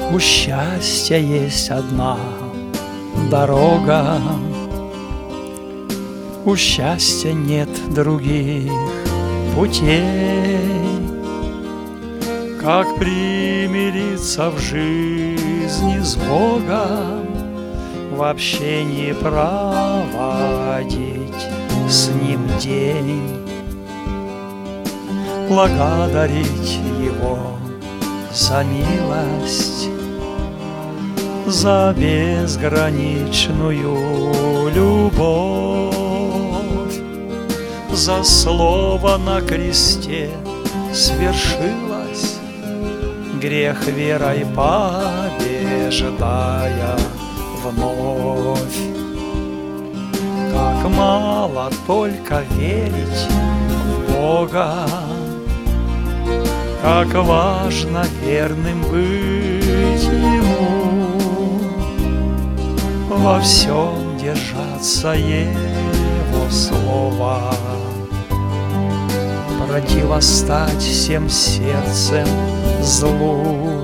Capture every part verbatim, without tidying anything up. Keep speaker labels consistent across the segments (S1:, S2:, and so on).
S1: У счастья есть одна дорога, у счастья нет других путей. Как примириться в жизни с Богом, в общении проводить с Ним день, благодарить Его за милость, за безграничную любовь, за слово на кресте свершилось, грех верой побеждая вновь. Как мало только верить в Бога, как важно верным быть Ему, во всем держаться Его слова, противостать всем сердцем злу.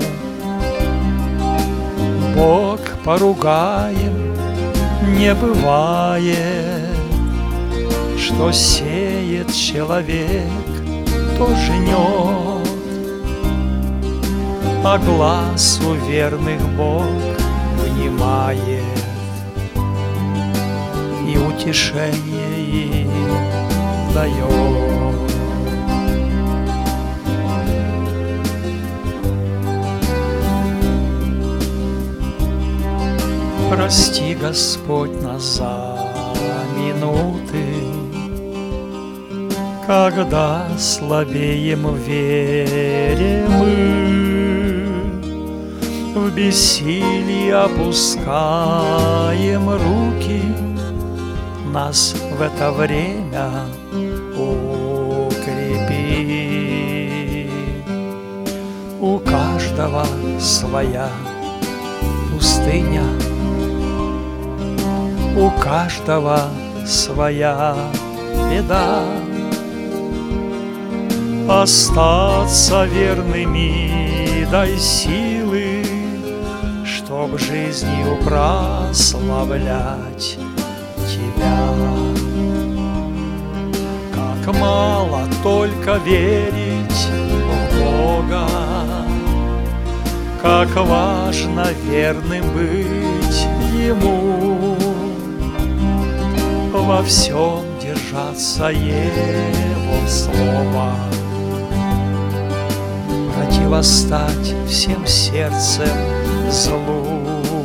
S1: Бог поругаем не бывает, что сеет человек, то жнет, а глаз у верных Бог внимает и утешение им дает. Прости, Господь, нас за минуты, когда слабеем в вере мы, в бессилии опускаем руки, нас в это время укрепи. У каждого своя пустыня, у каждого своя беда. Остаться верными дай силы, чтоб жизнью прославлять Тебя. Как мало только верить в Бога, как важно верным быть Ему, во всем держаться Его слова, противостать всем сердцем злу.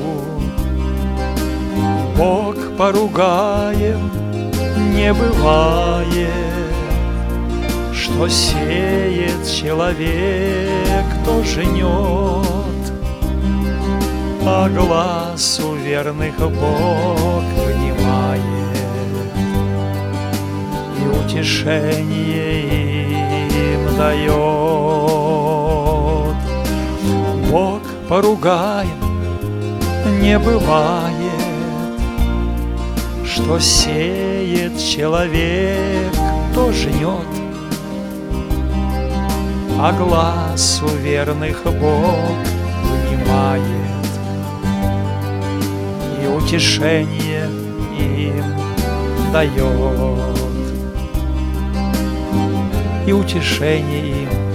S1: Бог поругаем не бывает, что сеет человек, то жнет, а глаз у верных Бог внимает и утешение им дает. Бог поругаем не бывает, что сеет человек, то жнет, а глаз у верных Бог внимает и утешение им дает, и утешение им